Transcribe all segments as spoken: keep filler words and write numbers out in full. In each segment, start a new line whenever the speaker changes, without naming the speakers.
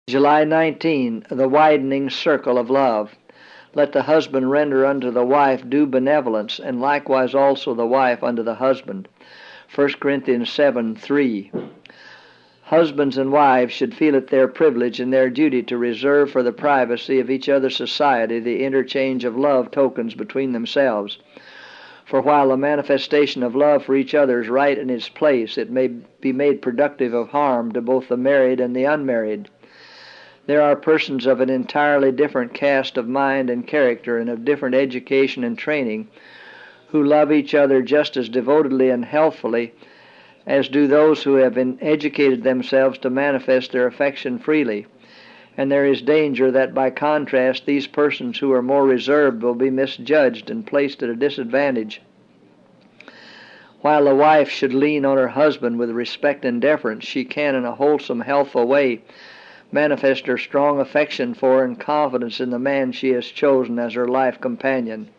July nineteenth, the widening circle of love. Let the husband render unto the wife due benevolence, and likewise also the wife unto the husband. First Corinthians seven three. Husbands and wives should feel it their privilege and their duty to reserve for the privacy of each other's society the interchange of love tokens between themselves. For while the manifestation of love for each other is right in its place, it may be made productive of harm to both the married and the unmarried. There are persons of an entirely different cast of mind and character and of different education and training who love each other just as devotedly and healthfully as do those who have been educated themselves to manifest their affection freely. And there is danger that by contrast these persons who are more reserved will be misjudged and placed at a disadvantage. While the wife should lean on her husband with respect and deference, she can in a wholesome, healthful way manifest her strong affection for and confidence in the man she has chosen as her life companion.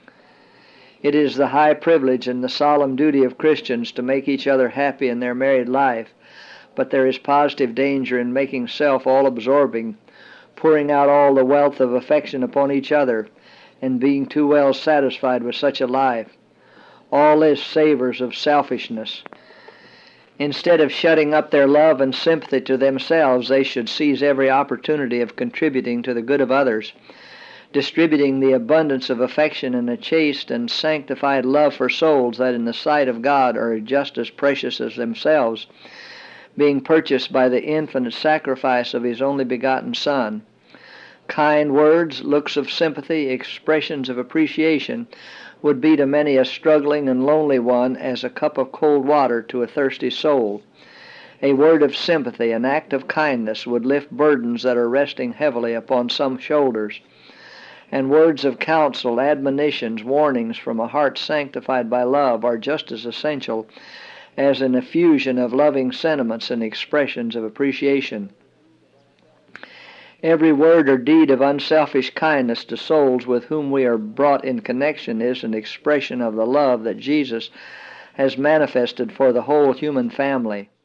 It is the high privilege and the solemn duty of Christians to make each other happy in their married life, but there is positive danger in making self all-absorbing, pouring out all the wealth of affection upon each other, and being too well satisfied with such a life. All this savors of selfishness. Instead of shutting up their love and sympathy to themselves, they should seize every opportunity of contributing to the good of others, distributing the abundance of affection in a chaste and sanctified love for souls that in the sight of God are just as precious as themselves, being purchased by the infinite sacrifice of His only begotten Son. Kind words, looks of sympathy, expressions of appreciation would be to many a struggling and lonely one as a cup of cold water to a thirsty soul. A word of sympathy, an act of kindness, would lift burdens that are resting heavily upon some shoulders. And words of counsel, admonitions, warnings from a heart sanctified by love are just as essential as an effusion of loving sentiments and expressions of appreciation. Every word or deed of unselfish kindness to souls with whom we are brought in connection is an expression of the love that Jesus has manifested for the whole human family.